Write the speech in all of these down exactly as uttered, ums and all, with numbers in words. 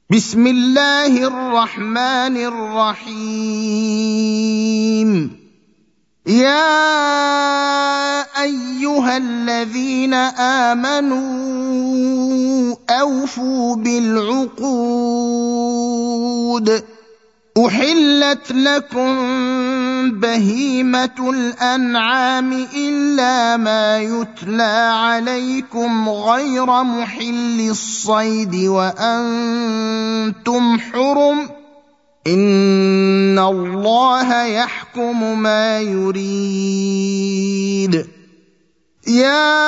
بسم الله الرحمن الرحيم. يا ايها الذين امنوا اوفوا بالعقود. احلت لكم بهيمه الانعام الا ما يتلى عليكم غير محل الصيد وانتم حرم ان الله يحكم ما يريد. يا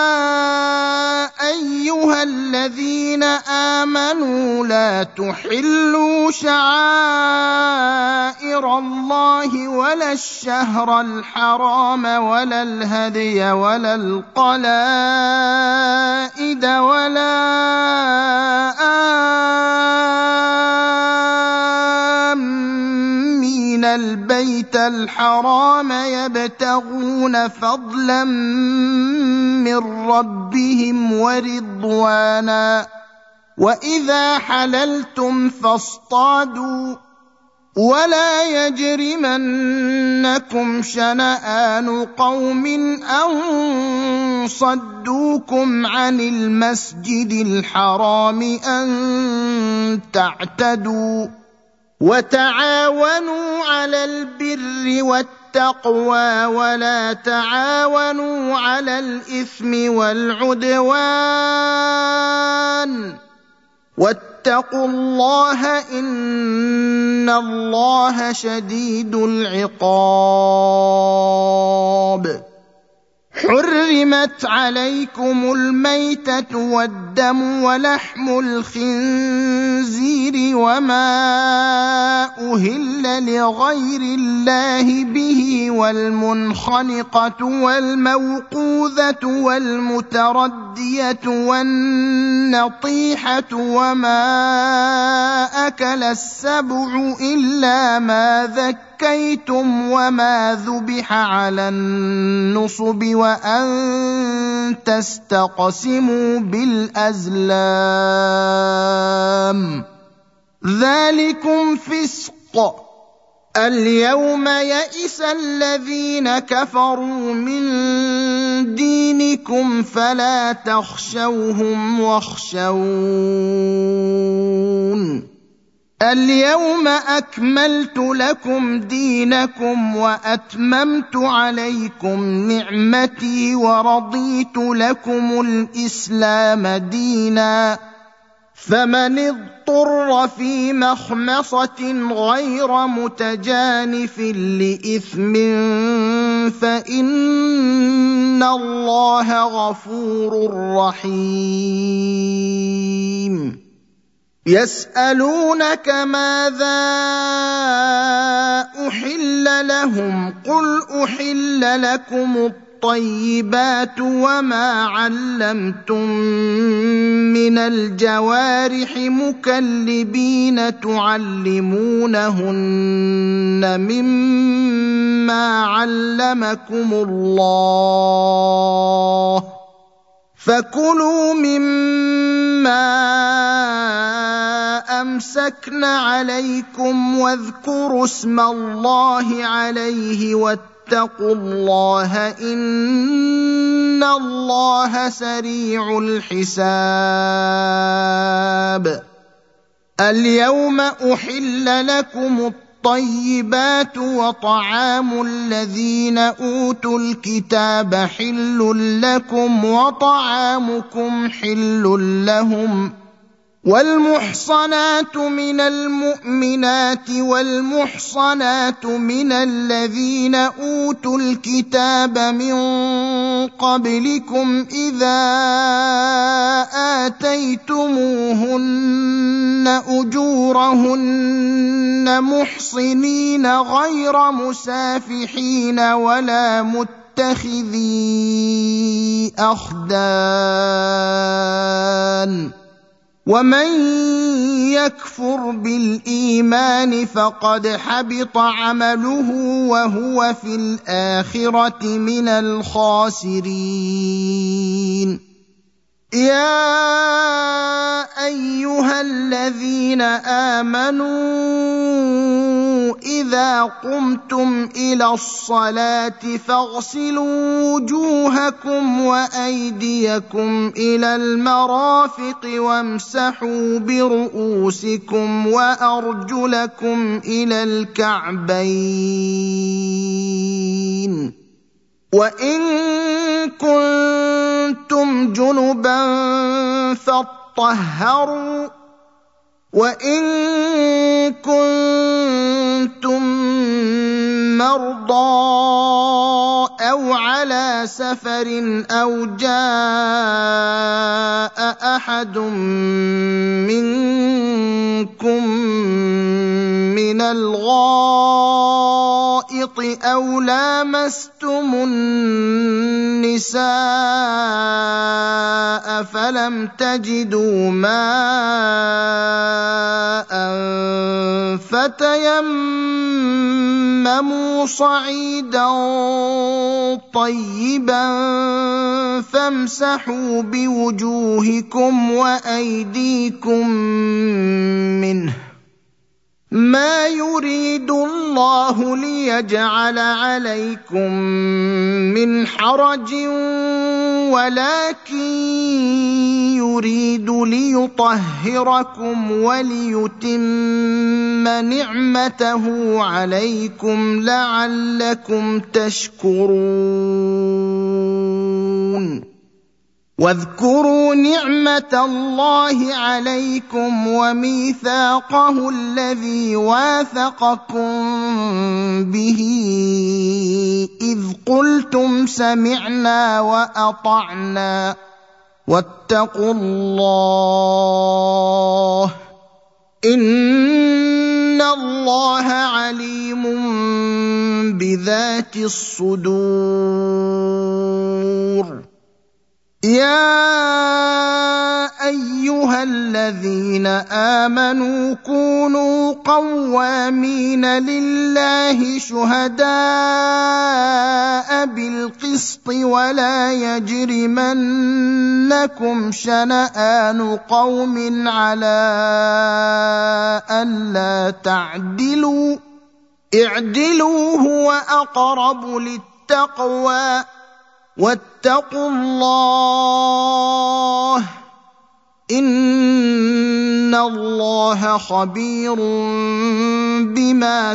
ايها الذين امنوا لا تحلوا شعائر الله ولا الشهر الحرام ولا الهدي ولا القلائد ولا آمين البيت الحرام يبتغون فضلا من ربهم ورضوانا وإذا حللتم فاصطادوا ولا يجرمنكم شنآن قوم أن صدوكم عن المسجد الحرام أن تعتدوا وتعاونوا على البر والتقوى ولا تعاونوا على الإثم والعدوان واتقوا الله إن الله شديد العقاب. حرمت عليكم الميتة والدم ولحم الخنزير وما أهل لغير الله به والمنخنقة والموقوذة والمتردية والنطيحة وما أكل السبع إلا ما ذكرتم زكيتم وما ذبح على النصب وأن تستقسموا بالأزلام ذلكم فسق. اليوم يئس الذين كفروا من دينكم فلا تخشوهم واخشون. اليوم أكملت لكم دينكم وأتممت عليكم نعمتي ورضيت لكم الإسلام دينا. فمن اضطر في مخمصة غير متجانف لإثم فإن الله غفور رحيم. يسألونك ماذا أحل لهم قل أحل لكم الطيبات وما علمتم من الجوارح مكلبين تعلمونهن مما علمكم الله فكلوا مما أمسكن عليكم واذكروا اسم الله عليه واتقوا الله إن الله سريع الحساب. اليوم أحل لكم الطيبات وطعام الذين أوتوا الكتاب حل لكم وطعامكم حل لهم والمحصنات من المؤمنات والمحصنات من الذين أوتوا الكتاب من قبلكم إذا آتيتموهن أجورهن محصنين غير مسافحين ولا متخذي أخدان ومن يكفر بالإيمان فقد حبط عمله وهو في الآخرة من الخاسرين. يا أيها ايها الذين امنوا اذا قمتم الى الصلاه فاغسلوا وجوهكم وايديكم الى المرافق وامسحوا برؤوسكم وارجلكم الى الكعبين وان كنتم جنبا فاطهروا وان كنتم مرضى او على سفر او جاء احد منكم من الغائط او لامستم النساء فلم تجدوا ماء فتيمموا صعيدا طيبا فامسحوا بوجوهكم وايديكم منه ما يريد الله ليجعل عليكم من حرج ولكن يريد ليطهركم وليتم نعمته عليكم لعلكم تشكرون واذكروا نعمة الله عليكم وميثاقه الذي واثقكم به إذ قلتم سمعنا وأطعنا واتقوا الله إن الله عليم بذات الصدور يا ايها الذين امنوا كونوا قوامين لله شهداء بالقسط ولا يجرمنكم شنآن قوم على ألا تعدلوا اعدلوا هو اقرب للتقوى واتقوا الله إن الله خبير بما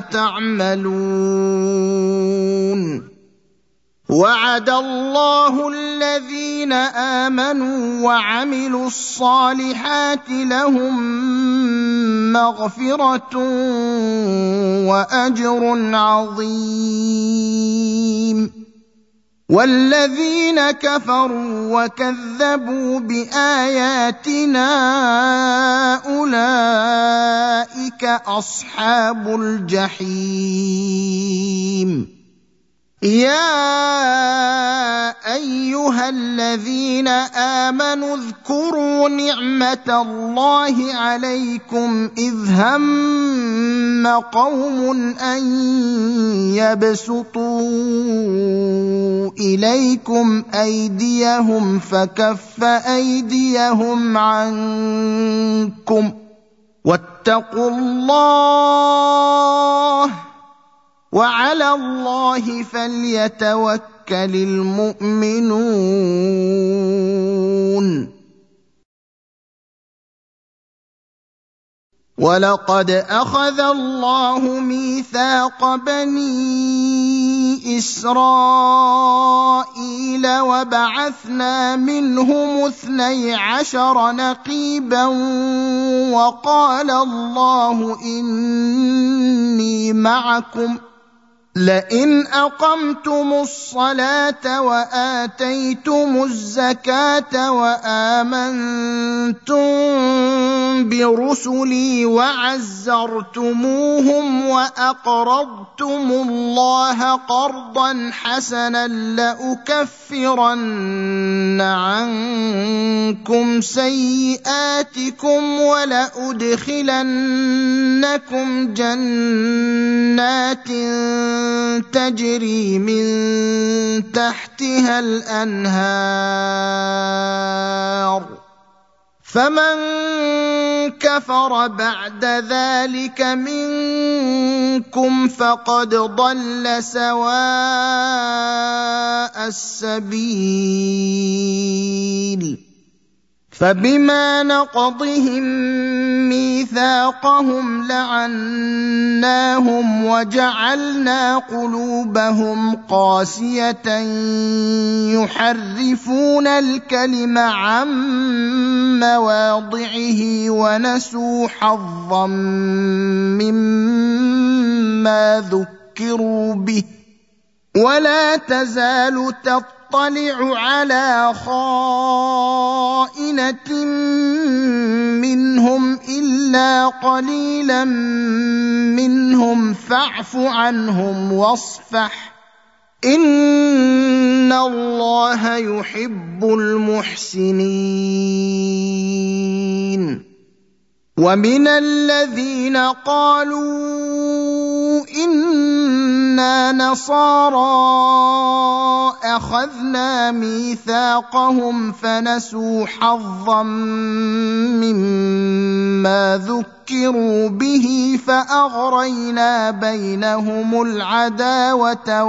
تعملون وعد الله الذين آمنوا وعملوا الصالحات لهم مغفرة وأجر عظيم والذين كفروا وكذبوا بآياتنا أولئك أصحاب الجحيم يا أيها الذين آمنوا اذكروا نعمة الله عليكم إذ هم قوم أن يبسطوا إليكم أيديهم فكف أيديهم عنكم واتقوا الله وعلى الله فليتوكل المؤمنون ولقد أخذ الله ميثاق بني إسرائيل وبعثنا منهم اثني عشر نقيبا وقال الله إني معكم لئن أقمتم الصلاة وآتيتم الزكاة وآمنتم برسلي وعزرتموهم وأقرضتم الله قرضا حسنا لأكفرن عنكم سيئاتكم ولأدخلنكم جنات تجري من تحتها الأنهار فمن كفر بعد ذلك منكم فقد ضل سواء السبيل فبما نقضهم ميثاقهم لعناهم وجعلنا قلوبهم قاسية يحرفون الكلم عن مواضعه ونسوا حظا مما ذكروا به ولا تزال تطلع على خائنة منهم إلا قليلا منهم فاعف عنهم واصفح إن الله يحب المحسنين ومن الذين قالوا إنا نصارى أخذنا ميثاقهم فنسوا حظا مما ذكروا به فأغرينا بينهم العداوة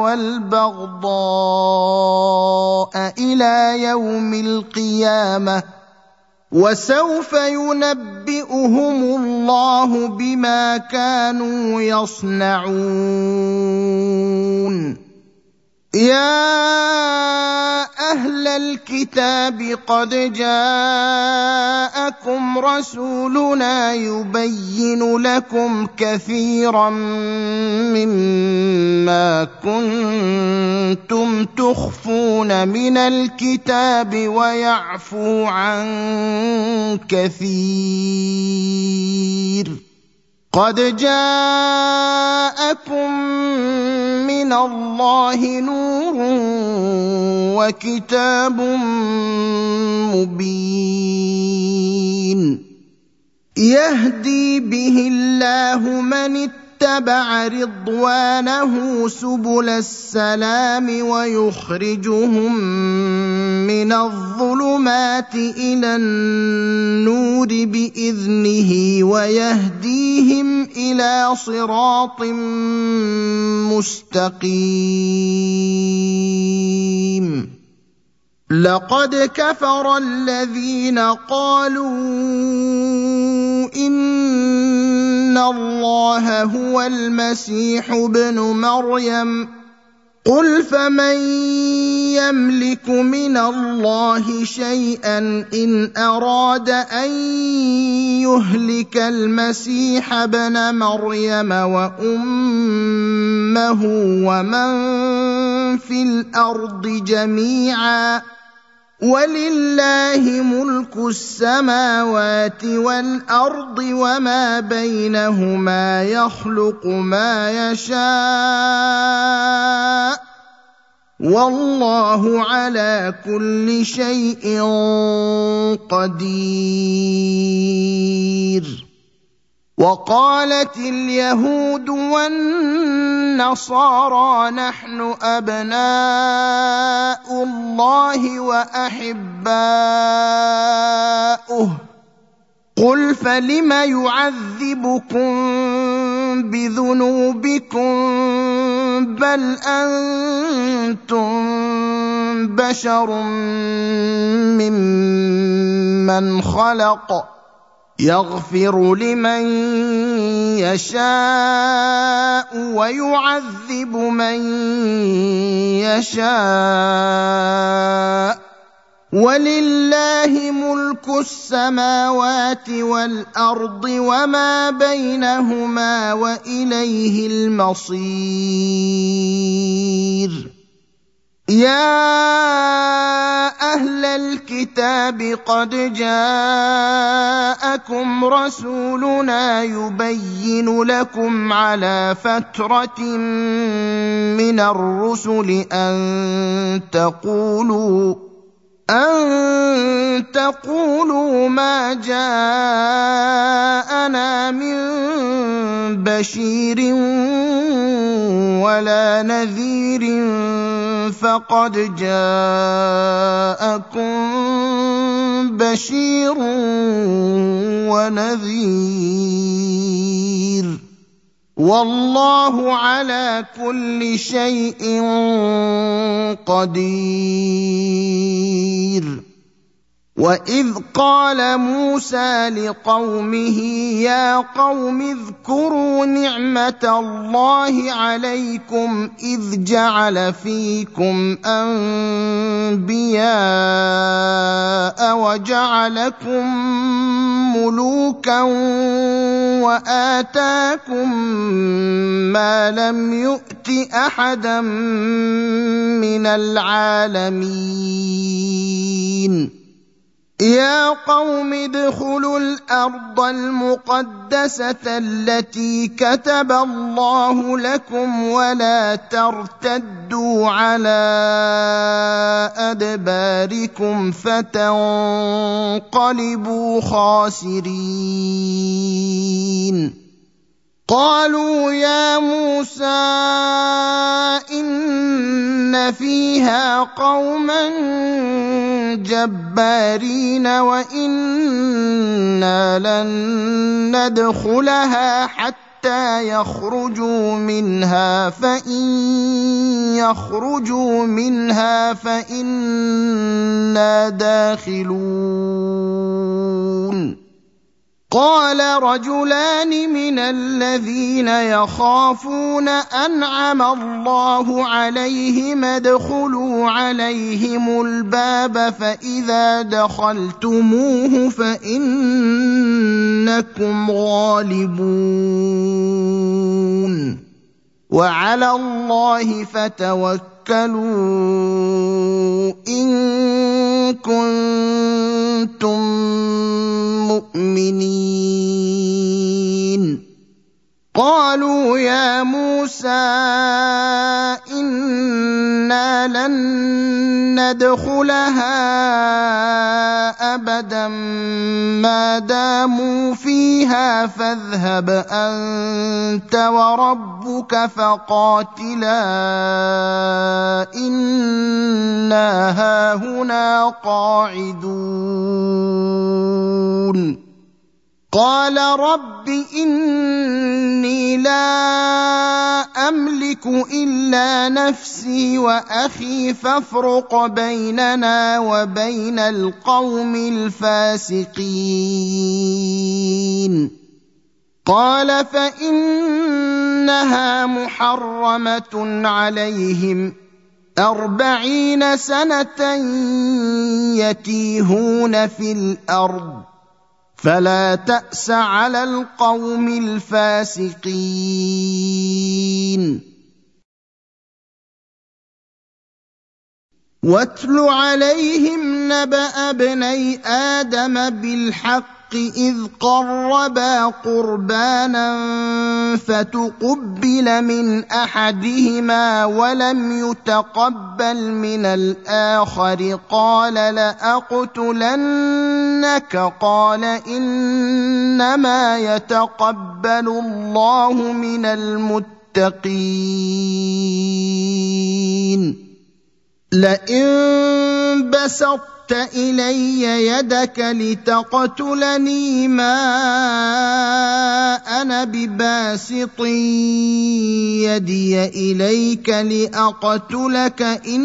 والبغضاء إلى يوم القيامة وسوف ينبئهم الله بما كانوا يصنعون يا أهل الكتاب قد جاءكم رسولنا يبين لكم كثيرا مما كنتم تخفون من الكتاب ويعفو عن كثير قد جاءكم من الله نور وكتاب مبين يهدي به الله من اتبع رضوانه سبل السلام ويخرجهم من الظلمات إلى النور بإذنه ويهديهم إلى صراط مستقيم لقد كفر الذين قالوا إن الله هو المسيح ابن مريم قل فمن يملك من الله شيئا إن أراد أن يهلك المسيح ابن مريم وأمه ومن في الأرض جميعا ولله ملك السماوات والأرض وما بينهما يخلق ما يشاء والله على كل شيء قدير وقالت اليهود والنصارى نحن أبناء الله وأحباؤه قل فلم يعذبكم بذنوبكم بل أنتم بشر ممن خلق يغفر لمن يشاء ويعذب من يشاء ولله ملك السماوات والأرض وما بينهما وإليه المصير يا أهل الكتاب قد جاءكم رسولنا يبين لكم على فترة من الرسل أن تقولوا أن تقولوا ما جاءنا من بشير ولا نذير فقد جاءكم بشير ونذير والله على كل شيء قدير. وإذ قال موسى لقومه يا قوم اذكروا نعمة الله عليكم إذ جعل فيكم أنبياء وجعلكم ملوكا وآتاكم ما لم يؤت أحدا من العالمين. يا قوم ادخلوا الأرض المقدسة التي كتب الله لكم ولا ترتدوا على أدباركم فتنقلبوا خاسرين. قالوا يا موسى إن فيها قوما جبارين وإنا لن ندخلها حتى يخرجوا منها فإن يخرجوا منها فإنا داخلون. قال رجلان من الذين يخافون أنعم الله عليهم ادخلوا عليهم الباب فإذا دخلتموه فإنكم غالبون وعلى الله فتوكلوا إن كنتم مؤمنين. قالوا يا موسى إنا لن ندخلها أبدا ما داموا فيها فاذهب أنت وربك فقاتلا إنا هاهنا قاعدون. قال رب إني لا أملك إلا نفسي وأخي فافرق بيننا وبين القوم الفاسقين. قال فإنها محرمة عليهم أربعين سنة يتيهون في الأرض فلا تأس على القوم الفاسقين. واتل عليهم نبأ ابني آدم بالحق إذ قربا قربانا فتقبل من أحدهما ولم يتقبل من الآخر قال لأقتلنك قال إنما يتقبل الله من المتقين. لئن بسطت إلي يدك لتقتلني ما أنا بباسط يدي إليك لأقتلك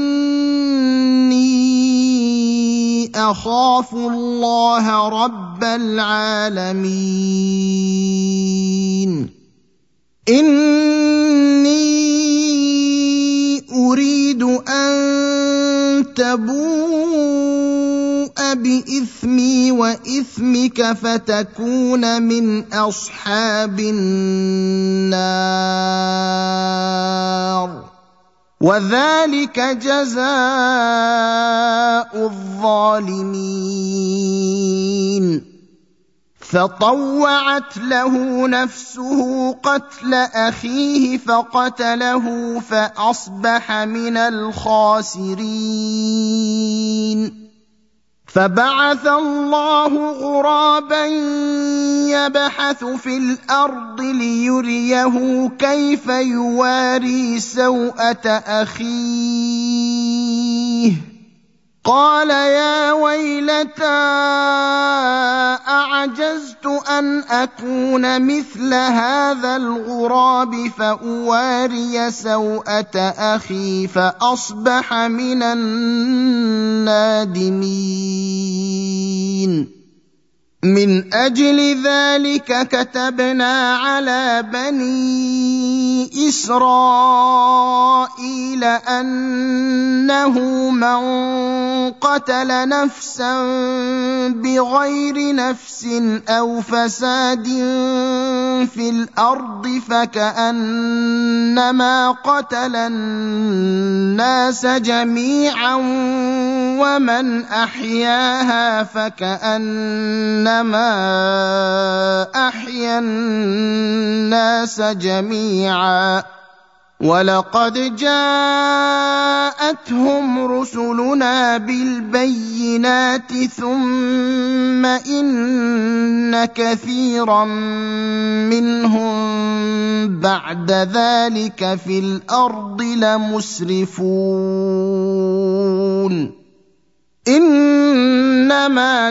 إني أخاف الله رب العالمين. إني أريد أن تبوء بإثمي وإثمك فتكون من أصحاب النار وذلك جزاء الظالمين. فطوعت له نفسه قتل أخيه فقتله فأصبح من الخاسرين. فبعث الله غرابا يبحث في الأرض ليريه كيف يواري سوءة أخيه قال يا ويلتى أعجزت أن أكون مثل هذا الغراب فأواري سوءة أخي فأصبح من النادمين من أجل ذلك كتبنا على بني إسرائيل أنه من قتل نفسا بغير نفس أو فساد في الأرض فكأنما قتل الناس جميعا ومن أحياها فكأنما أحيا الناس جميعا ولقد جاءتهم رسلنا بالبينات ثم إن كثيرا منهم بعد ذلك في الأرض لمسرفون إنما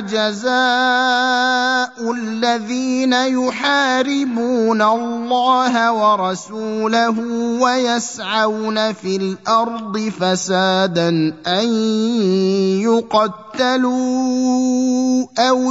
جزاء الذين يحاربون الله ورسوله ويسعون في الأرض فسادا أن يقتلوا أو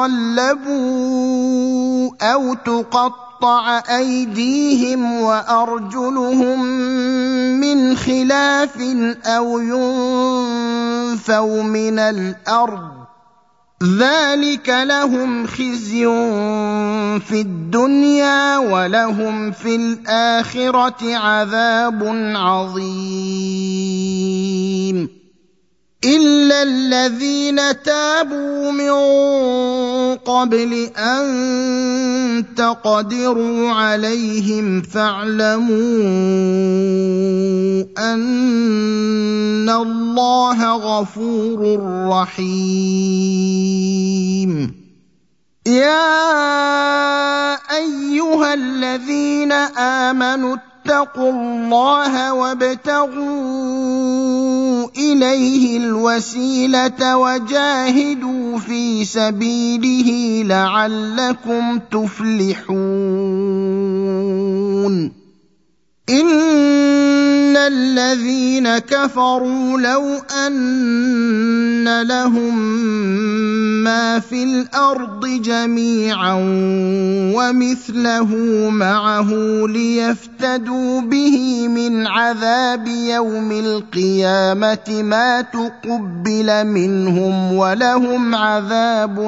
يصلبوا أو تقطع أيديهم وأرجلهم من خلاف أو ينفوا من الأرض ذلك لهم خزي في الدنيا ولهم في الآخرة عذاب عظيم إلا الذين تابوا من قبل أن تقدروا عليهم فاعلموا أن الله غفور رحيم يا أيها الذين آمنوا اتقوا الله وابتغوا إليه الوسيلة وجاهدوا في سبيله لعلكم تفلحون إن الذين كفروا لو أن لهم ما في الأرض جميعا ومثله معه ليفتدوا به من عذاب يوم القيامة ما تقبل منهم ولهم عذاب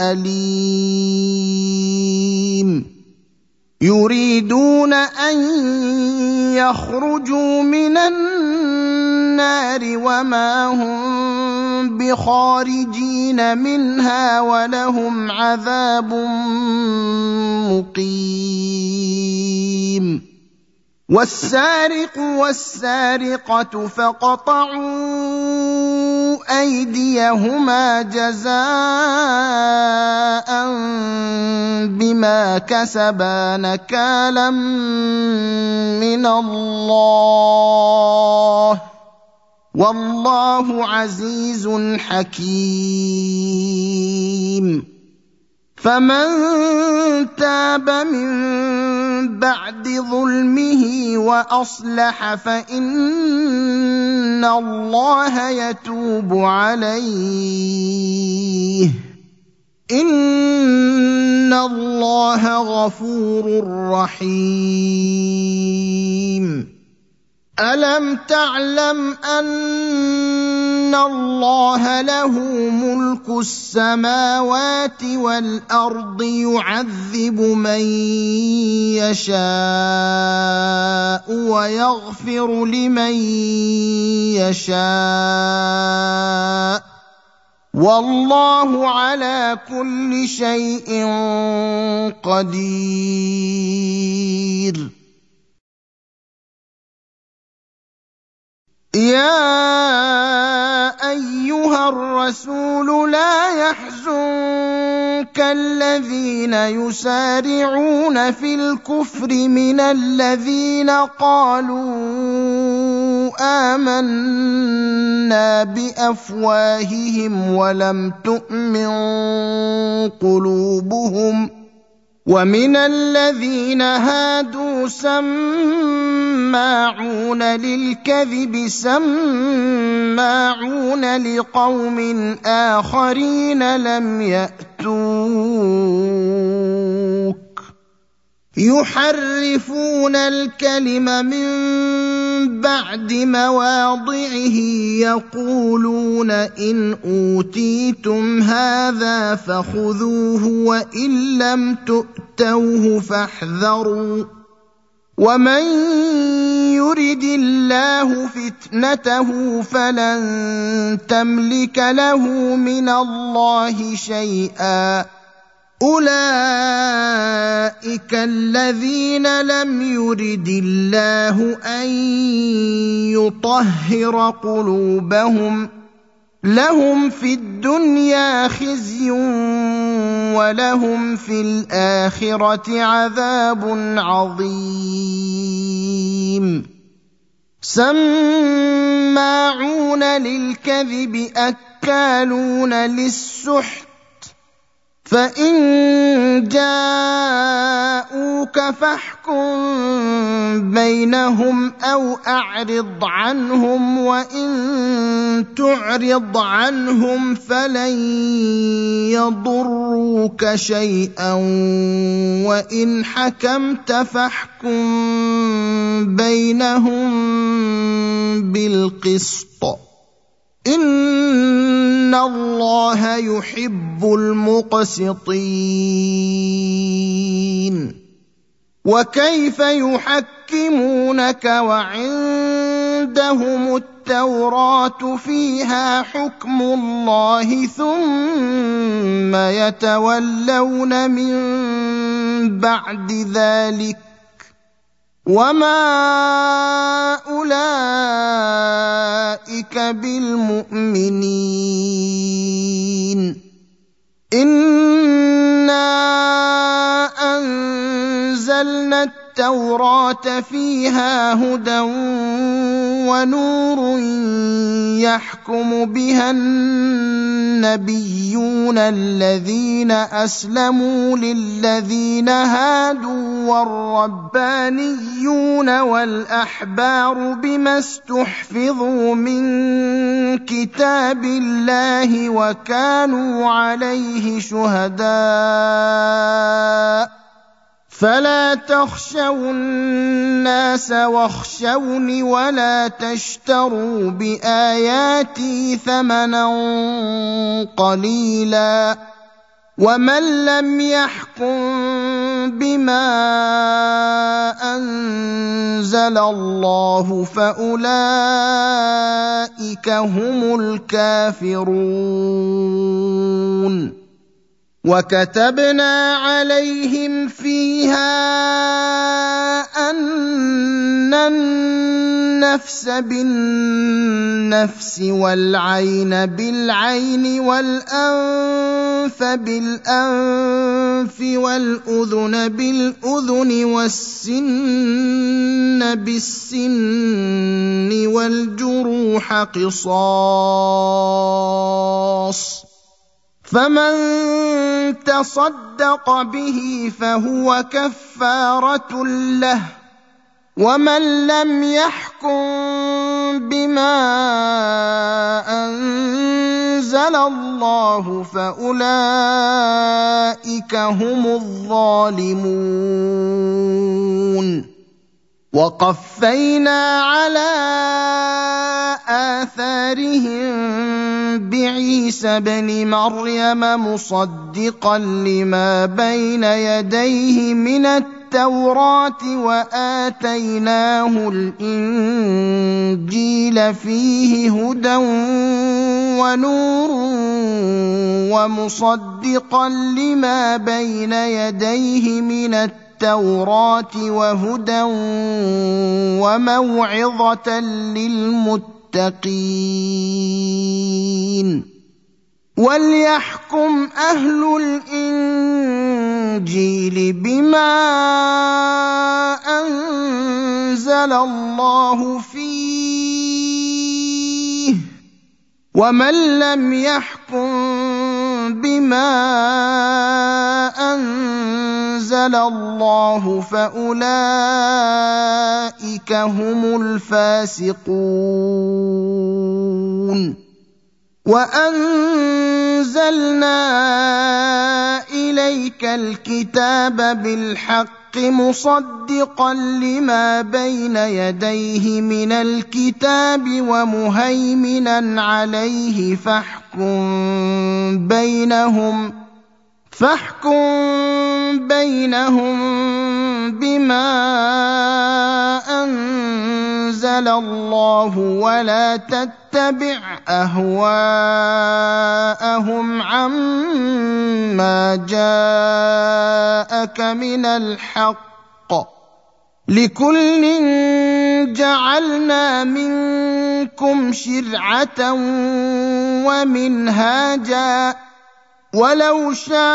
أليم يريدون أن يخرجوا من النار وما هم بخارجين منها ولهم عذاب مقيم والسارق والسارقة فاقطعوا أيديهما جزاء بما كسبا نكالا من الله والله عزيز حكيم فمن تاب من بعد ظلمه وأصلح فإن الله يتوب عليه إن الله غفور رحيم ألم تعلم أن الله له ملك السماوات والأرض يعذب من يشاء ويغفر لمن يشاء والله على كل شيء قدير يا أيها الرسول لا يحزنك الذين يسارعون في الكفر من الذين قالوا آمنا بأفواههم ولم تؤمن قلوبهم ومن الذين هادوا سماعون للكذب سماعون لقوم آخرين لم يأتوك يحرفون الكلم من بعد مواضعه يقولون إن أوتيتم هذا فخذوه وإن لم تؤتوه فاحذروا ومن يرد الله فتنته فلن تملك له من الله شيئا أولئك الذين لم يرد الله أن يطهر قلوبهم لهم في الدنيا خزي ولهم في الآخرة عذاب عظيم سماعون للكذب أكالون للسحت فإن جاءوك فاحكم بينهم أو أعرض عنهم وإن تعرض عنهم فلن يضروك شيئا وإن حكمت فاحكم بينهم بالقسط إن الله يحب المقسطين وكيف يحكمونك وعندهم التوراة فيها حكم الله ثم يتولون من بعد ذلك وما أولئك بالمؤمنين إنا أنزلنا التوراة فيها هدى ونور يحكم بها النبيون الذين أسلموا للذين هادوا والربانيون والأحبار بما استحفظوا من كتاب الله وكانوا عليه شهداء فلا تخشوا الناس واخشوني ولا تشتروا بآياتي ثمنا قليلا ومن لم يحكم بما أنزل الله فأولئك هم الكافرون وكتبنا عليهم فيها أن النفس بالنفس والعين بالعين والأنف بالأنف والأذن بالأذن والسن بالسن والجروح قصاص فمن تصدق به فهو كفارة له ومن لم يحكم بما أنزل الله فأولئك هم الظالمون وقفينا على آثارهم بعيسى ابن مريم مصدقا لما بين يديه من التوراة وآتيناه الإنجيل فيه هدى ونور ومصدقا لما بين يديه من التوراة التوراة وهدى وموعظة للمتقين وليحكم أهل الإنجيل بما أنزل الله فيه ومن لم يحكم بما أنزل الله فأولئك هم الفاسقون وأنزلنا إليك الكتاب بالحق مصدقا لما بين يديه من الكتاب ومهيمنا عليه فاحكم بينهم فاحكم بينهم بما أنزل الله ولا تتبع أهواءهم عما جاءك من الحق لكل جعلنا منكم شرعة ومنهاجا ولو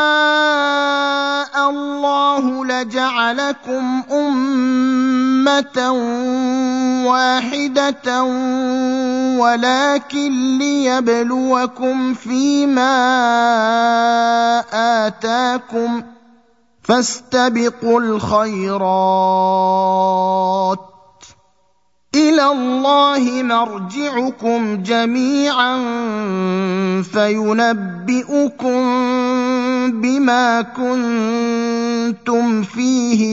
شاء الله لجعلكم أمة واحدة ولكن ليبلوكم فيما آتاكم فاستبقوا الخيرات إلى الله مرجعكم جميعا فينبئكم بما كنتم فيه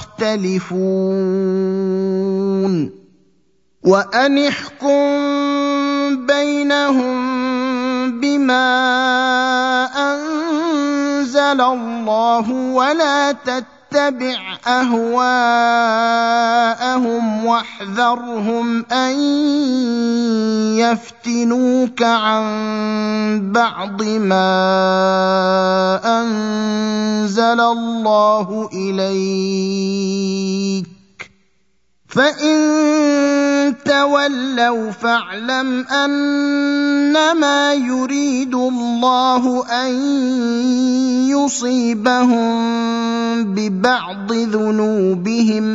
تختلفون وأن احكم بينهم بما أنزل الله ولا تتبع اتبع أهواءهم واحذرهم أن يفتنوك عن بعض ما أنزل الله إليك فإن تولوا فاعلم أنما يريد الله أن يصيبهم ببعض ذنوبهم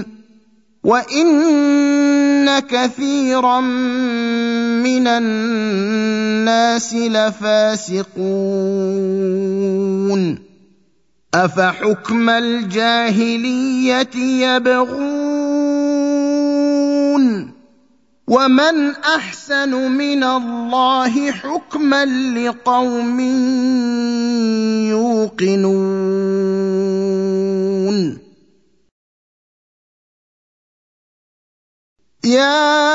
وإن كثيرا من الناس لفاسقون أفحكم الجاهلية يبغون ومن أحسن من الله حكما لقوم يوقنون يا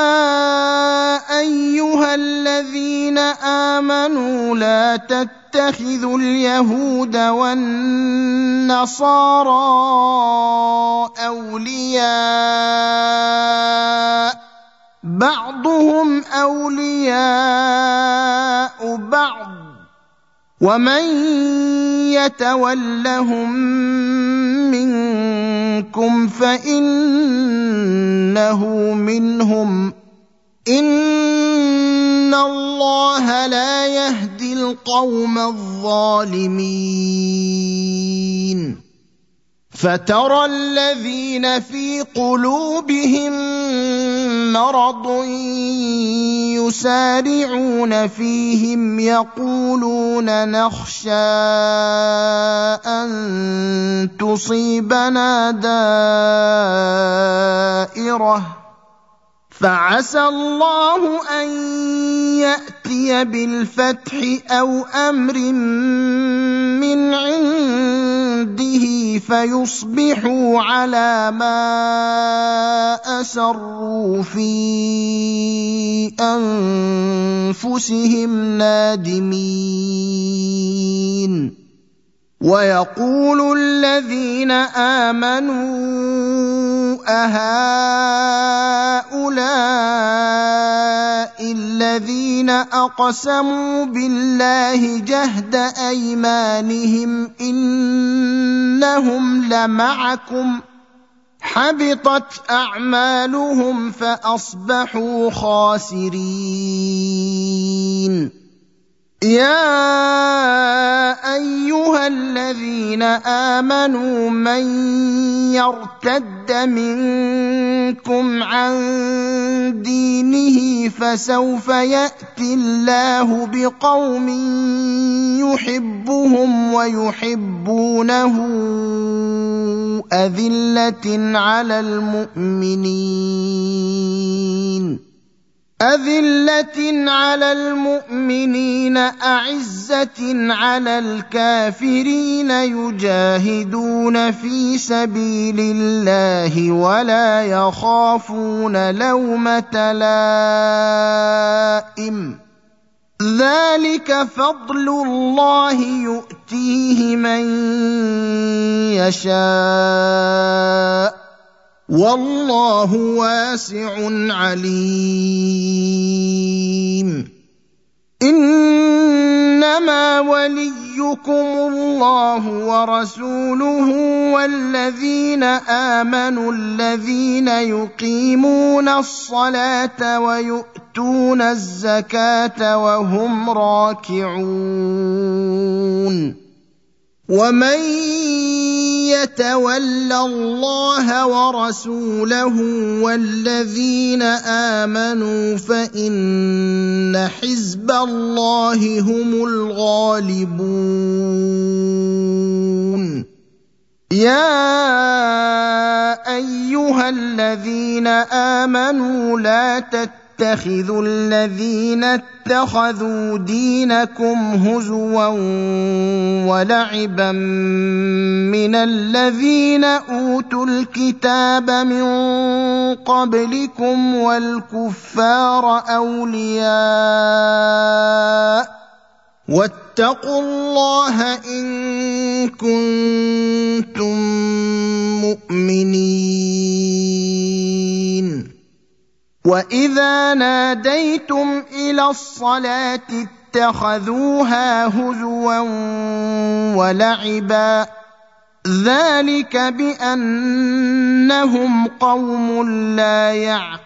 أيها الذين آمنوا لا تتخذوا اليهود والنصارى أولياء بعضهم أولياء بعض ومن يتولهم منكم فإنه منهم إن الله لا يهدي القوم الظالمين فترى الذين في قلوبهم مرض يسارعون فيهم يقولون نخشى أن تصيبنا دائرة فعسى الله أن يأتي بالفتح أو أمر من عنده فيصبحوا على ما أسروا في أنفسهم نادمين ويقول الذين آمنوا أهؤلاء الذين أقسموا بالله جهد أيمانهم إنهم لمعكم حبطت أعمالهم فأصبحوا خاسرين يا أيها الذين آمنوا من يرتد منكم عن دينه فسوف يأتي الله بقوم يحبهم ويحبونه أذلة على المؤمنين أذلة على المؤمنين أعزة على الكافرين يجاهدون في سبيل الله ولا يخافون لومة لائم ذلك فضل الله يؤتيه من يشاء والله واسع عليم إنما وليكم الله ورسوله والذين آمنوا الذين يقيمون الصلاة ويؤتون الزكاة وهم راكعون ومن يتول الله ورسوله والذين آمنوا فإن حزب الله هم الغالبون يا أيها الذين آمنوا لا تتخذوا الذين اتخذوا دينكم هزوا ولعبا من الذين أوتوا الكتاب من قبلكم والكفار أولياء واتقوا الله إن كنتم مؤمنين وإذا ناديتم إلى الصلاة اتخذوها هزوا ولعبا ذلك بأنهم قوم لا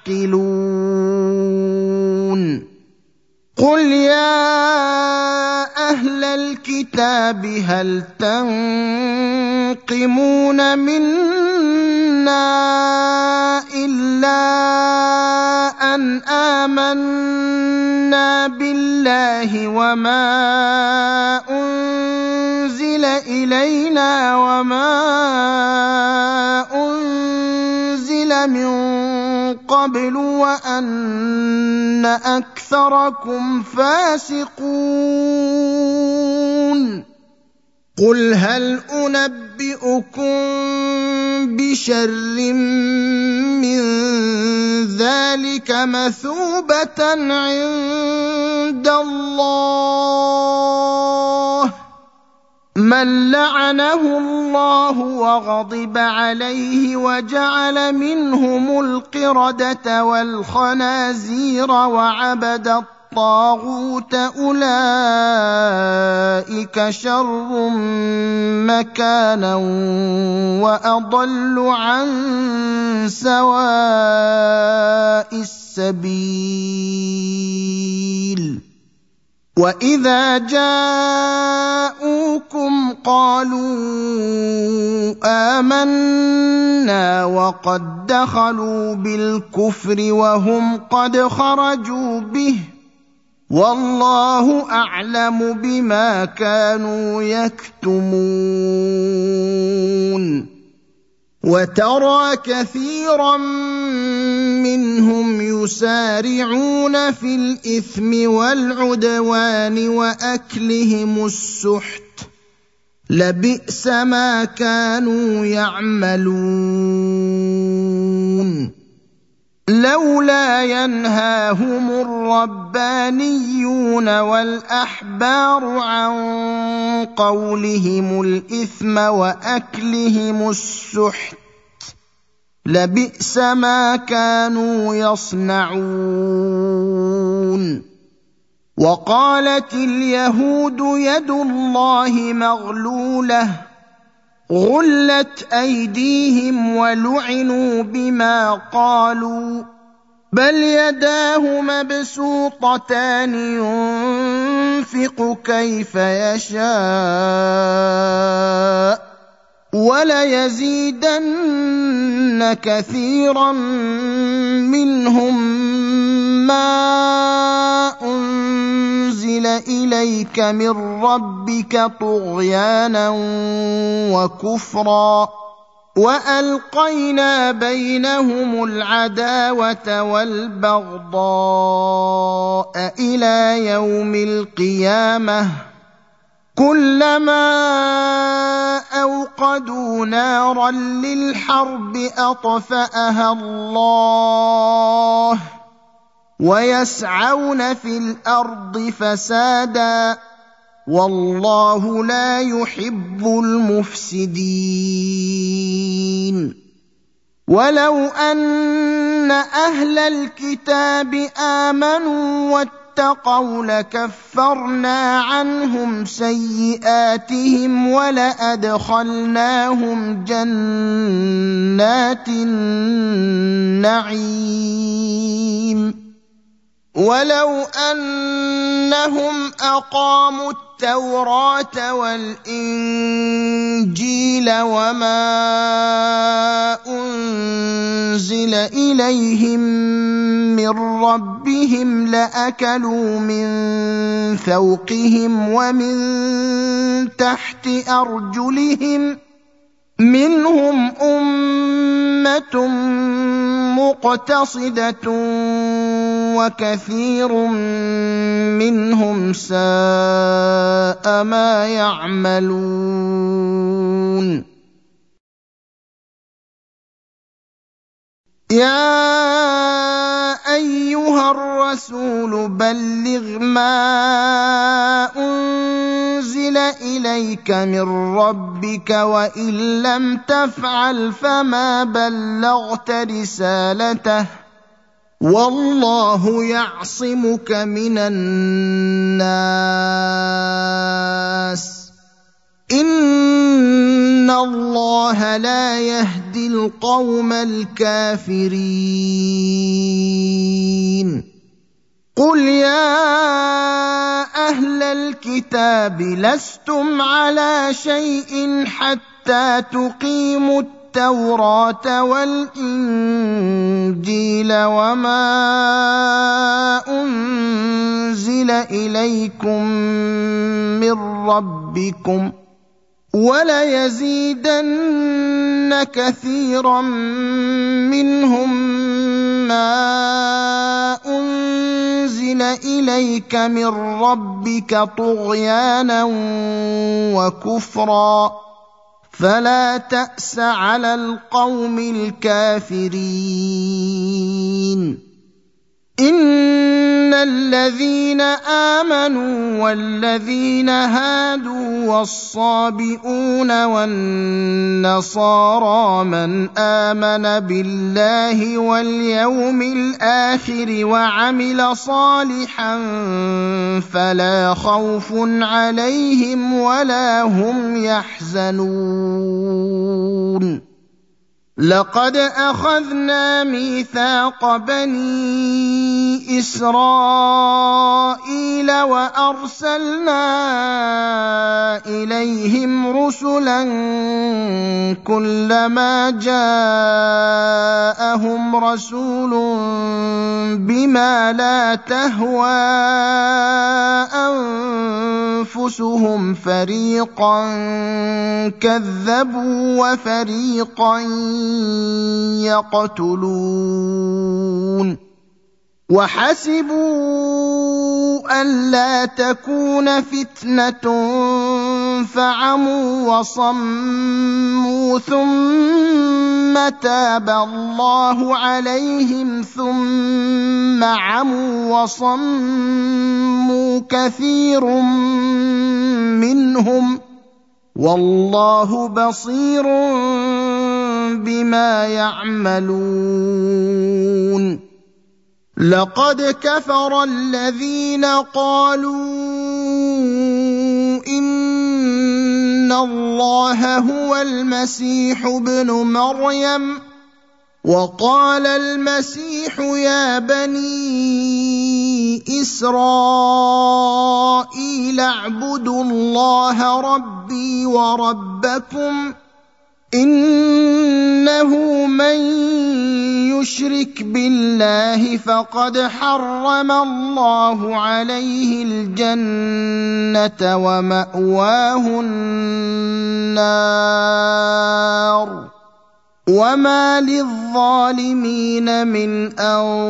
يعقلون قل يا أهل الكتاب هل تنقمون منا إلا أن آمنا بالله وما أنزل إلينا وما أنزل من قبل وأن أكثركم فاسقون قل هل أنبئكم بشر من ذلك مثوبة عند الله من لعنه الله وغضب عليه وجعل منهم القردة والخنازير وعبد الطاغوت أولئك شر مكانا وأضل عن سواء السبيل وإذا جاءوكم قالوا آمنا وقد دخلوا بالكفر وهم قد خرجوا به والله أعلم بما كانوا يكتمون وترى كثيرا منهم يسارعون في الإثم والعدوان وأكلهم السحت لبئس ما كانوا يعملون لولا ينهاهم الربانيون والأحبار عن قولهم الإثم وأكلهم السحت لبئس ما كانوا يصنعون وقالت اليهود يد الله مغلولة غلت أيديهم ولعنوا بما قالوا بل يداه مبسوطتان ينفق كيف يشاء وليزيدن كثيرا منهم ما أنزل إليك من ربك طغيانا وكفرا وألقينا بينهم العداوة والبغضاء إلى يوم القيامة كلما أوقدوا نارا للحرب أطفأها الله ويسعون في الأرض فسادا والله لا يحب المفسدين ولو أن أهل الكتاب آمنوا واتقوا لكفرنا عنهم سيئاتهم ولأدخلناهم جنات النعيم ولو أنهم أقاموا التوراة والإنجيل وما أنزل إليهم من ربهم لأكلوا من فوقهم ومن تحت أرجلهم منهم أمة مقتصدة وكثير منهم ساء ما يعملون يا أيها الرسول بلغ ما أنزل إليك من ربك وإن لم تفعل فما بلغت رسالته والله يعصمك من الناس إن الله لا يهدي القوم الكافرين قل يا أهل الكتاب لستم على شيء حتى تقيموا التوراة والإنجيل وما أنزل إليكم من ربكم وليزيدن كثيرا منهم ما أنزل إليك من ربك طغيانا وكفرا فلا تأس على القوم الكافرين إن الذين آمنوا والذين هادوا والصابئون والنصارى من آمن بالله واليوم الآخر وعمل صالحا فلا خوف عليهم ولا هم يحزنون لقد أخذنا ميثاق بني إسرائيل وأرسلنا إليهم رسلا كلما جاءهم رسول بما لا تهوى أنفسهم فريقا كذبوا وفريقا يقتلون وحسبوا ألا تكون فتنة فعموا وصموا ثم تاب الله عليهم ثم عموا وصموا كثير منهم والله بصير بما يعملون لقد كفر الذين قالوا إن الله هو المسيح ابن مريم وقال المسيح يا بني إسرائيل اعبدوا الله ربي وربكم إنه من يشرك بالله فقد حرم الله عليه الجنة ومأواه النار وما للظالمين من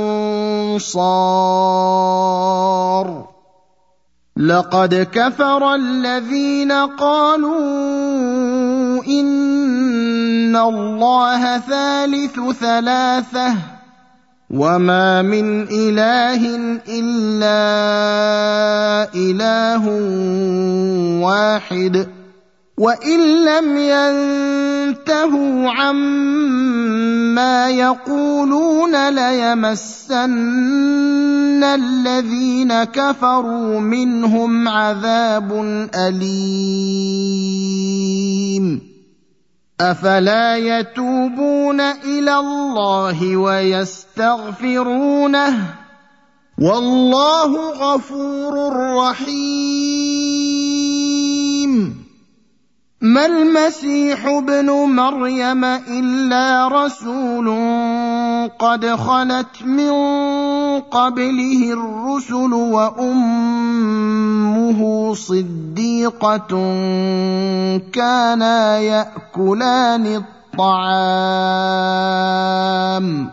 أنصار لقد كفر الذين قالوا إن الله ثالث ثلاثة وما من إله إلا إله واحد وإن لم ينتهوا عما يقولون ليمسن الذين كفروا منهم عذاب أليم أفلا يتوبون إلى الله ويستغفرونه والله غفور رحيم ما المسيح ابن مريم إلا رسول قد خلت من قبله الرسل وأمه صديقة كانا يأكلان الطعام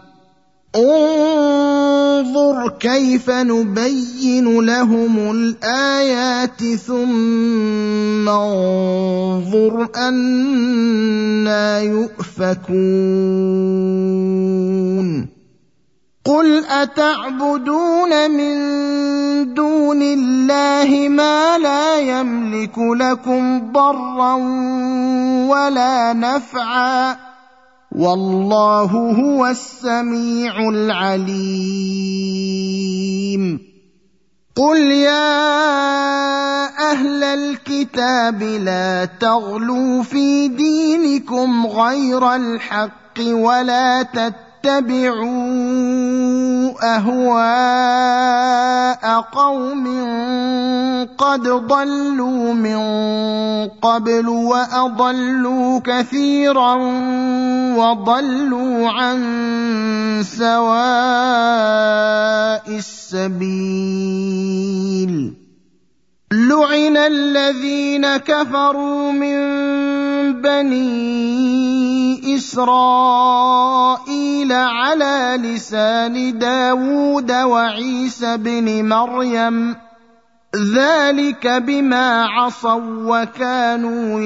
انظر كيف نبين لهم الآيات ثم انظر أنى يؤفكون قل أتعبدون من دون الله ما لا يملك لكم ضرا ولا نفعا والله هو السميع العليم قل يا أهل الكتاب لا تغلوا في دينكم غير الحق ولا تتبعوا أهواء قوم قد ضلوا من قبل وأضلوا كثيرا وضلوا عن سواء السبيل لعن الذين كفروا من بني إسرائيل على لسان داود وعيسى بن مريم ذلك بما عصوا وكانوا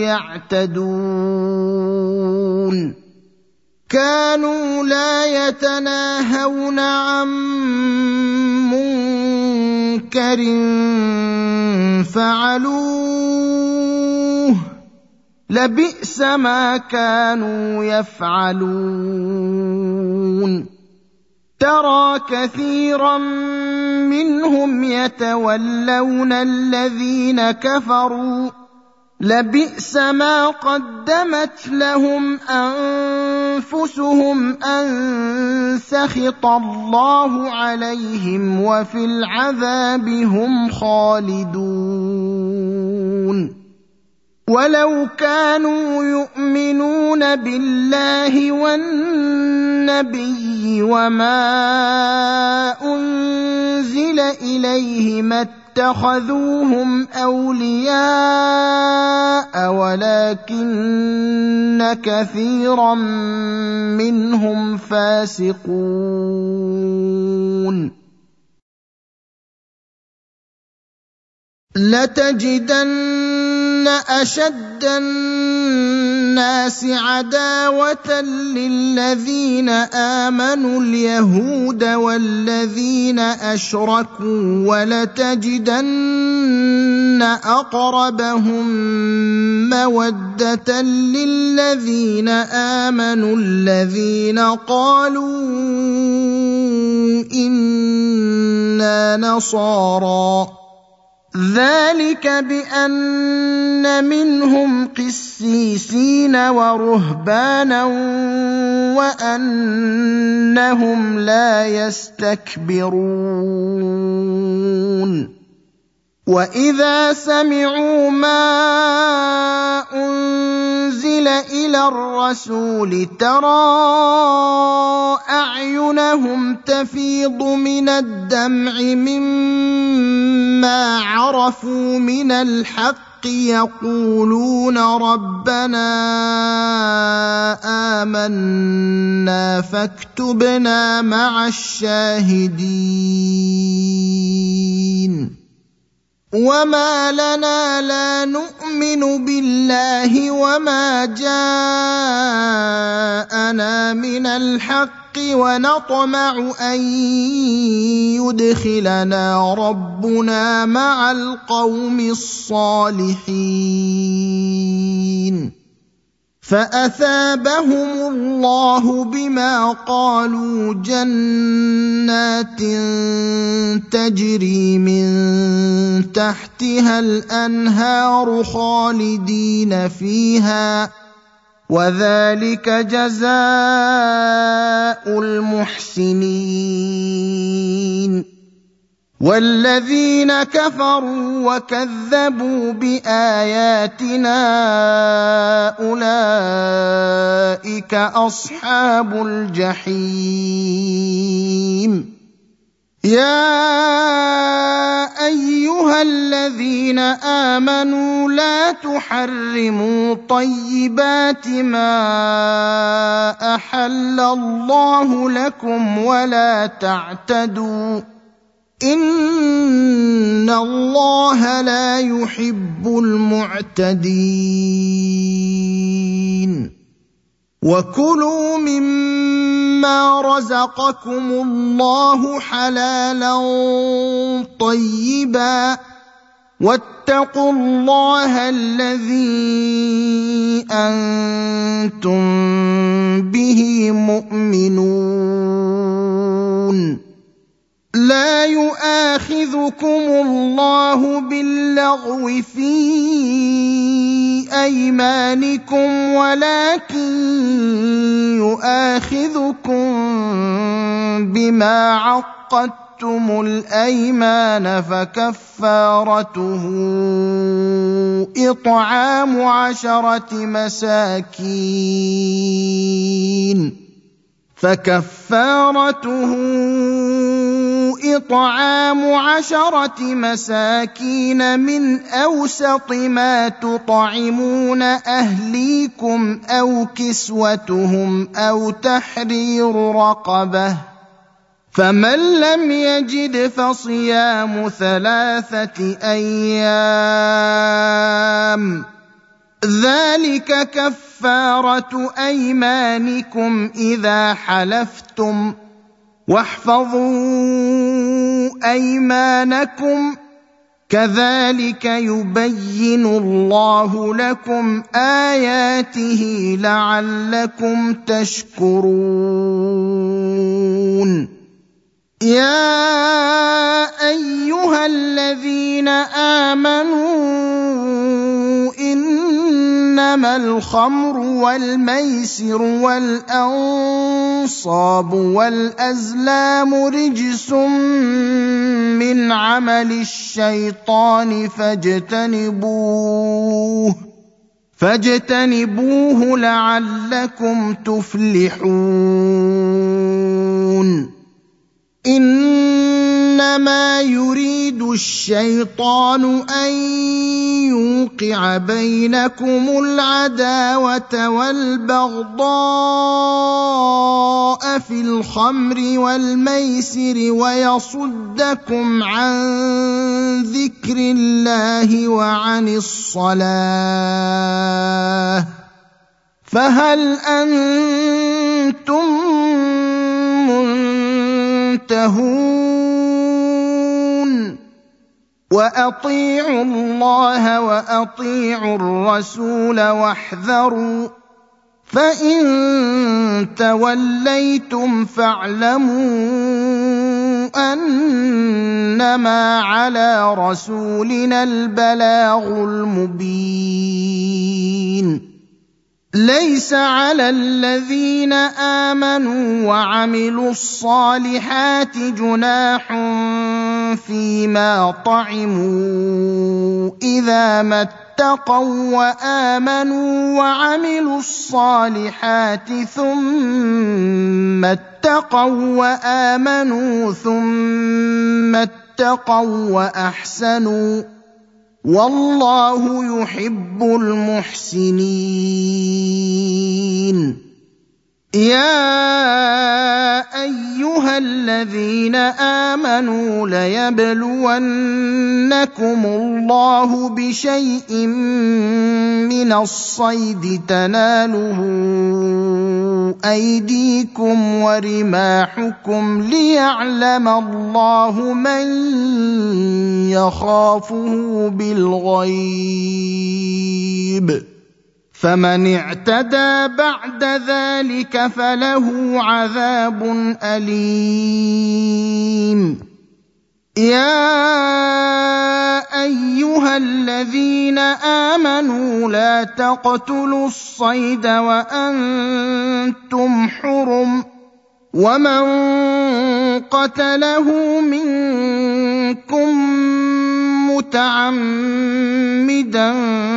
يعتدون كانوا لا يتناهون عن منكر فعلوه لبئس ما كانوا يفعلون ترى كثيرا منهم يتولون الذين كفروا لبئس ما قدمت لهم أنفسهم أن سخط الله عليهم وفي العذاب هم خالدون ولو كانوا يؤمنون بالله والنبي وما أنزل إليه ما اتخذوهم أولياء ولكن كثيرا منهم فاسقون لتجدن أشد الناس عداوة للذين آمنوا اليهود والذين أشركوا ولتجدن أقربهم مودة للذين آمنوا الذين قالوا إنا نصارى ذلك بأن منهم قسيسين ورهبانا وأنهم لا يستكبرون وإذا سمعوا ما أنزل إلى الرسول ترى أعينهم تفيض من الدمع مما عرفوا من الحق يقولون ربنا آمنا فاكتبنا مع الشاهدين وما لنا لا نؤمن بالله وما جاءنا من الحق ونطمع أن يدخلنا ربنا مع القوم الصالحين فأثابهم الله بما قالوا جنات تجري من تحتها الأنهار خالدين فيها وذلك جزاء المحسنين والذين كفروا وكذبوا بآياتنا أولئك أصحاب الجحيم يا أيها الذين آمنوا لا تحرموا طيبات ما أحل الله لكم ولا تعتدوا إن الله لا يحب المعتدين وكلوا مما رزقكم الله حلالا طيبا واتقوا الله الذي أنتم به مؤمنون لا يؤاخذكم الله باللغو في أيمانكم ولكن يؤاخذكم بما عقدتم الأيمان فكفارته إطعام عشرة مساكين فكفارته إطعام عشرة مساكين من أوسط ما تطعمون أهليكم أو كسوتهم أو تحرير رقبة فمن لم يجد فصيام ثلاثة أيام ذلك كفارة أيمانكم إذا حلفتم واحفظوا أيمانكم كذلك يبين الله لكم آياته لعلكم تشكرون يا أيها الذين آمنوا إنما الخمر والميسر والأنصاب والأزلام رجس من عمل الشيطان فاجتنبوه فاجتنبوه لعلكم تفلحون إنما يريد الشيطان أن يوقع بينكم العداوة والبغضاء في الخمر والميسر ويصدكم عن ذكر الله وعن الصلاة فهل أنتم منتهون وأطيعوا الله وأطيعوا الرسول واحذروا فإن توليتم فاعلموا أنما على رسولنا البلاغ المبين ليس على الذين آمنوا وعملوا الصالحات جناح فيما طعموا إذا ما اتقوا وآمنوا وعملوا الصالحات ثم اتقوا وآمنوا ثم اتقوا وأحسنوا والله يحب المحسنين. يا أيها الذين آمنوا ليبلونكم الله بشيء من الصيد تناله أيديكم ورماحكم ليعلم الله من يخافه بالغيب، فمن اعتدى بعد ذلك فله عذاب أليم. يا أيها الذين آمنوا لا تقتلوا الصيد وأنتم حرم، ومن قتله منكم متعمدا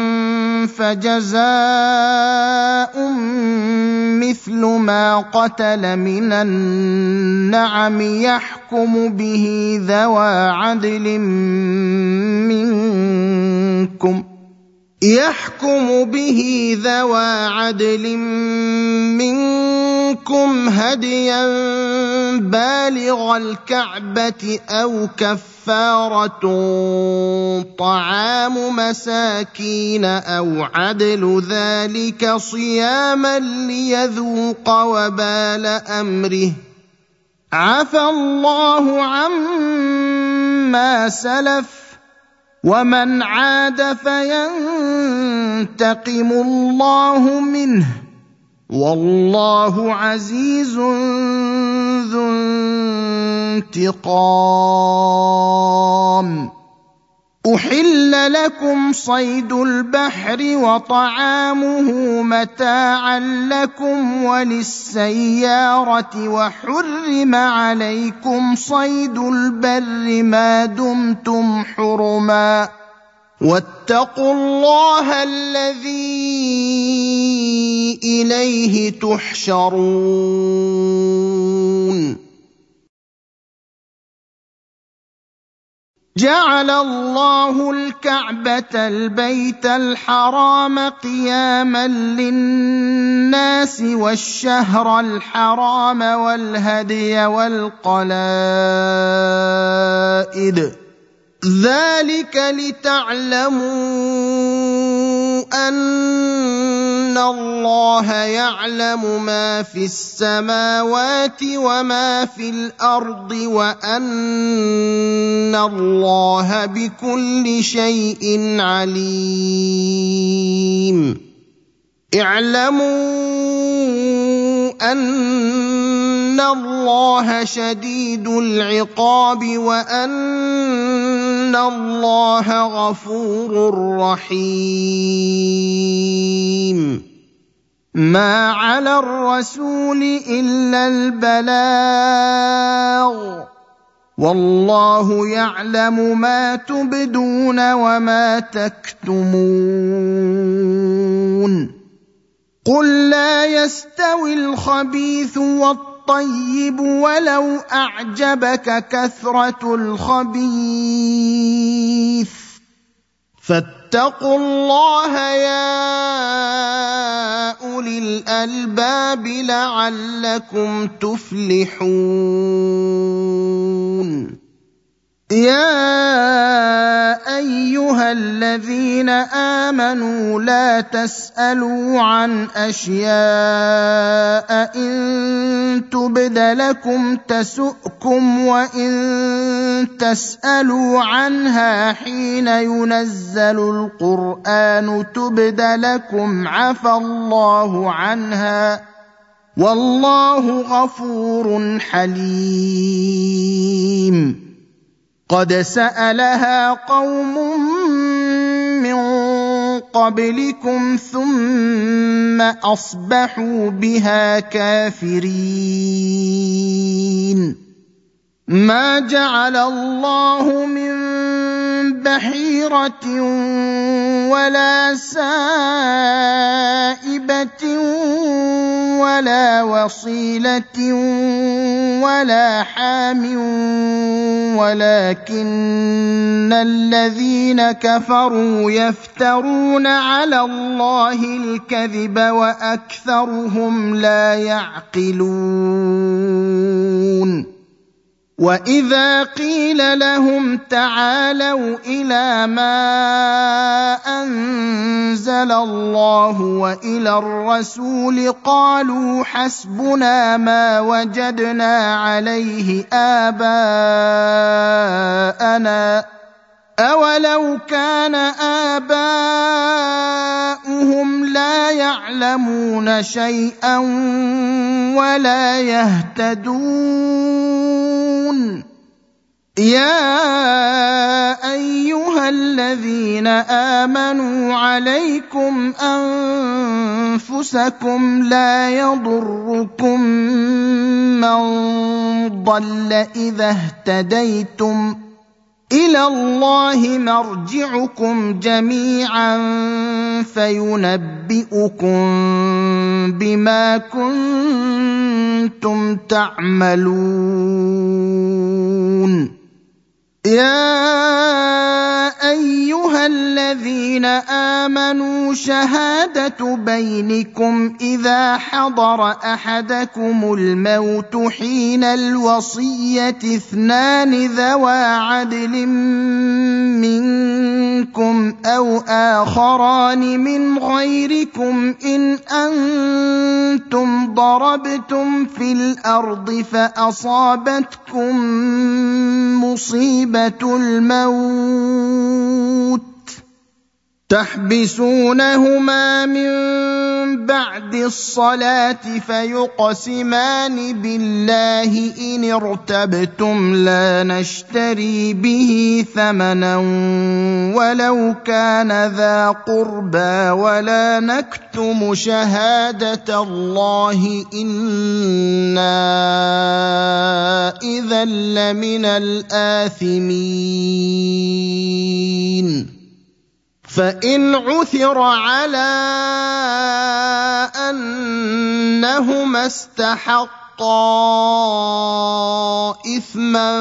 فجزاء مثل ما قتل من النعم يحكم به ذوى عدل منكم يحكم به ذوى عدل منكم هديا بالغ الكعبة أو كفارة طعام مساكين أو عدل ذلك صياما ليذوق وبال أمره، عفى الله عما سلف ومن عاد فينتقم الله منه والله عزيز ذو انتقام. أحل لكم صيد البحر وطعامه متاعا لكم وللسيارة، وحرم عليكم صيد البر ما دمتم حرما، واتقوا الله الذي إليه تحشرون. جعل الله الكعبة البيت الحرام قياما للناس والشهر الحرام والهدي والقلائد، ذلك لتعلموا أن الله يعلم ما في السماوات وما في الأرض وأن الله بكل شيء عليم. اعلموا أن الله شديد العقاب وأن الله غفور رحيم. ما على الرسول إلا البلاغ، والله يعلم ما تبدون وما تكتمون. قل لا يستوي الخبيث والطيب ولو أعجبك كثرة الخبيث، فاتقوا الله يا أولي الألباب لعلكم تفلحون. يا أيها الذين آمنوا لا تسألوا عن أشياء إن تبد لكم تسؤكم وإن تسألوا عنها حين ينزل القرآن تبد لكم عفى الله عنها والله غفور حليم. قد سألها قوم من قبلكم ثم أصبحوا بها كافرين ما جعل الله من بحيرة ولا سائبة ولا وصيلة ولا حام ولكن الذين كفروا يفترون على الله الكذب وأكثرهم لا يعقلون وإذا قيل لهم تعالوا إلى ما أنزل الله وإلى الرسول قالوا حسبنا ما وجدنا عليه آباءنا أولو كان آباؤهم لا يعلمون شيئا ولا يهتدون يا أيها الذين آمنوا عليكم أنفسكم لا يضركم من ضل إذا اهتديتم إلى الله مرجعكم جميعا فينبئكم بما كنتم تعملون يا أيها الذين آمنوا شهادة بينكم إذا حضر أحدكم الموت حين الوصية اثنان ذوى عدل منكم أو آخران من غيركم إن أنتم ضربتم في الأرض فأصابتكم مصيبة الموت تحبسونهما من بعد الصلاة فيقسمان بالله إن ارتبتم لا نشتري به ثمنا ولو كان ذا قربى ولا نكتم شهادة الله إنا إذا لمن الآثمين فإن عثر على أنهما استحقا إثما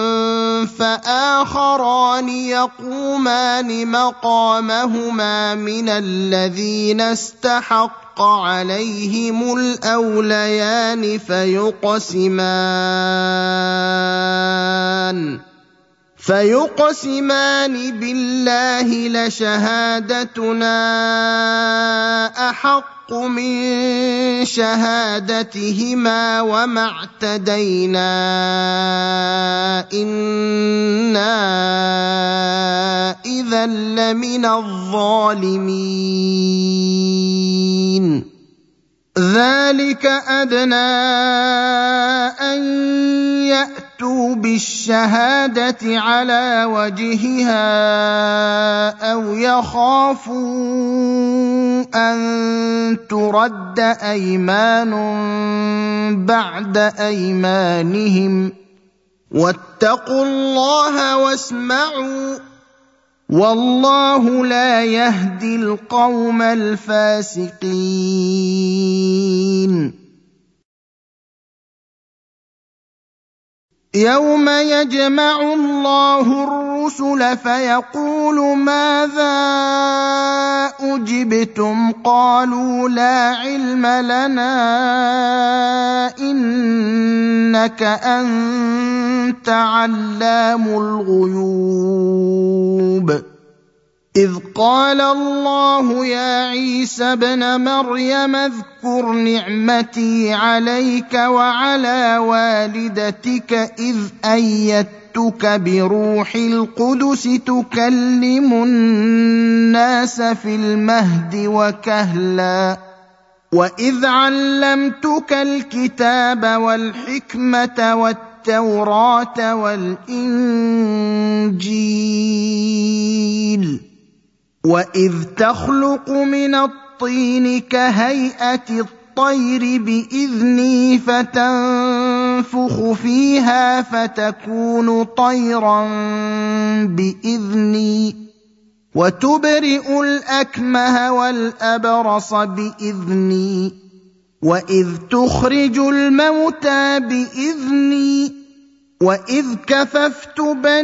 فآخران يقومان مقامهما من الذين استحق عليهم الأوليان فيقسمان فيقسمان بالله لشهادتنا أحق من شهادتهما وما اعتدينا إنا إذا لمن الظالمين ذلك أدنى أن يأتوا بالشهادة على وجهها أو يخافوا أن ترد أيمان بعد أيمانهم واتقوا الله واسمعوا والله لا يهدي القوم الفاسقين يوم يجمع الله الرسل فيقول ماذا أجبتم قالوا لا علم لنا إنك أنت علام الغيوب إذ قال الله يا عيسى ابن مريم اذكر نعمتي عليك وعلى والدتك إذ أيدتك بروح القدس تكلم الناس في المهد وكهلا وإذ علمتك الكتاب والحكمة والتوراة والإنجيل وإذ تخلق من الطين كهيئة الطير بإذني فتنفخ فيها فتكون طيرا بإذني وتبرئ الأكمه والأبرص بإذني وإذ تخرج الموتى بإذني وإذ كففت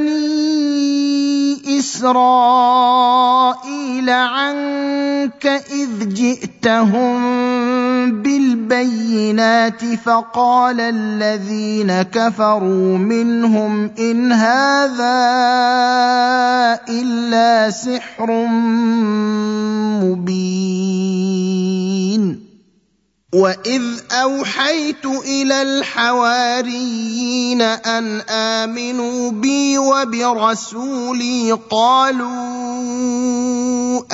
بني إسرائيل عنك إذ جئتهم بالبينات فقال الذين كفروا منهم إن هذا إلا سحر مبين وإذ أوحيت إلى الحواريين أن آمنوا بي وبرسولي قالوا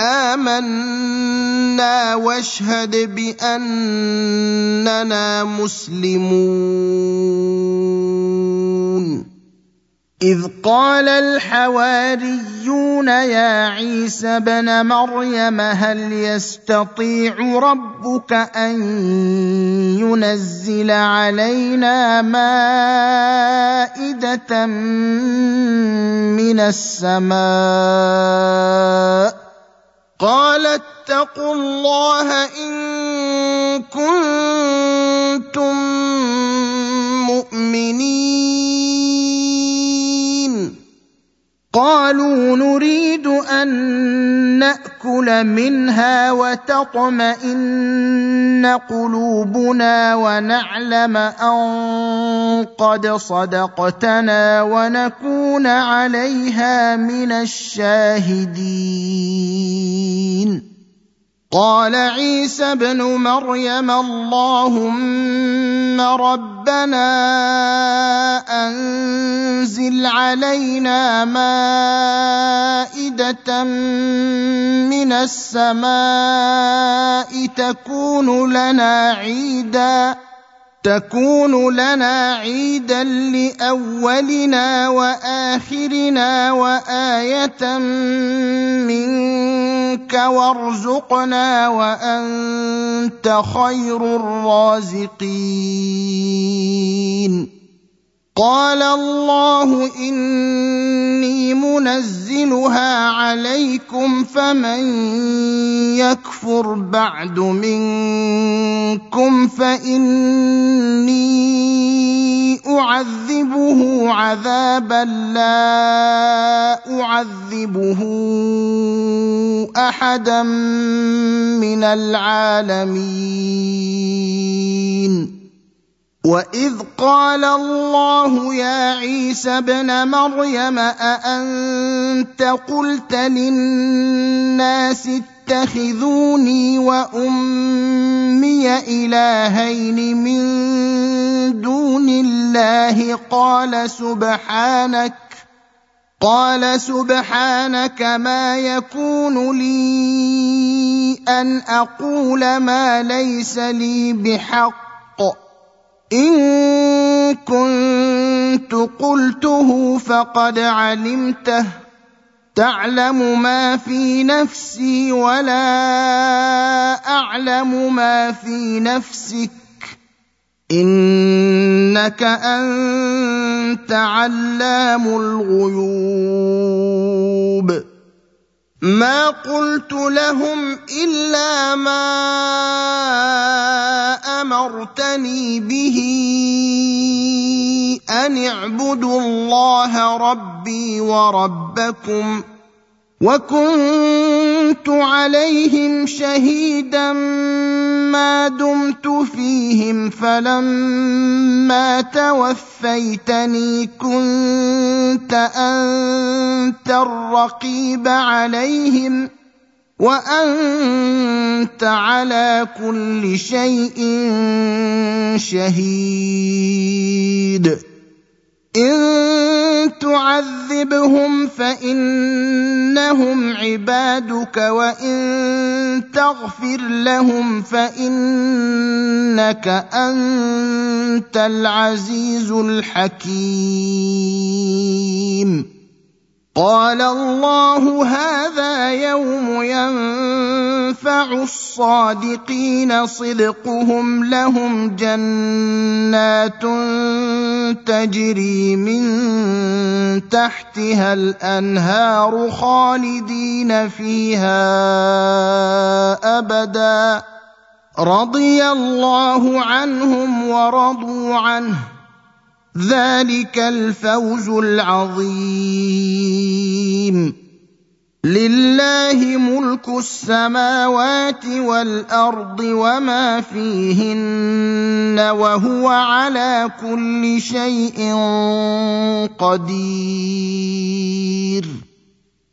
آمنا واشهد بأننا مسلمون إذ قال الحواريون يا عيسى ابن مريم هل يستطيع ربك أن ينزل علينا مائدة من السماء قال اتقوا الله إن كنتم مؤمنين قالوا نريد أن نأكل منها وتطمئن قلوبنا ونعلم أن قد صدقتنا ونكون عليها من الشاهدين قال عيسى ابن مريم اللهم ربنا أنزل علينا مائدة من السماء تكون لنا عيدا تكون لنا عيدا لأولنا وآخرنا وآية منك وارزقنا وأنت خير الرازقين قال الله إني منزلها عليكم فمن يكفر بعد منكم فإني أعذبه عذابا لا أعذبه أحدا من العالمين وإذ قال الله يا عيسى ابن مريم أأنت قلت للناس اتخذوني وأمي إلهين من دون الله قال سبحانك قال سبحانك ما يكون لي أن أقول ما ليس لي بحق إن كنت قلته فقد علمته تعلم ما في نفسي ولا أعلم ما في نفسك إنك أنت علام الغيوب ما قلت لهم إلا ما أمرتني به أن اعبدوا الله ربي وربكم وكنت عليهم شهيدا ما دمت فيهم فلما توفيتني كنت أنت الرقيب عليهم وأنت على كل شيء شهيد إن تعذبهم فإنهم عبادك وإن تغفر لهم فإنك أنت العزيز الحكيم قال الله هذا يوم ينفع الصادقين صدقهم لهم جنات تجري من تحتها الأنهار خالدين فيها أبدا رضي الله عنهم ورضوا عنه ذلك الفوز العظيم لله ملك السماوات والأرض وما فيهن وهو على كل شيء قدير